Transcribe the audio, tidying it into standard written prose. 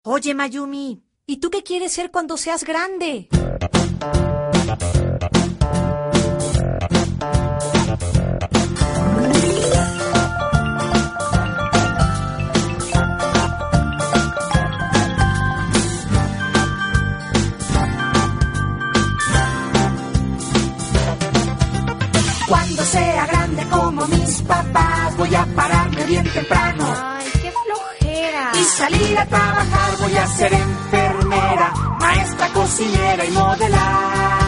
Oye, Mayumi, ¿y tú qué quieres ser cuando seas grande? Cuando sea grande como mis papás, voy a pararme bien temprano. Ay, qué flojera. Y salir a trabajar, voy a ser enfermera, maestra, cocinera y modelar.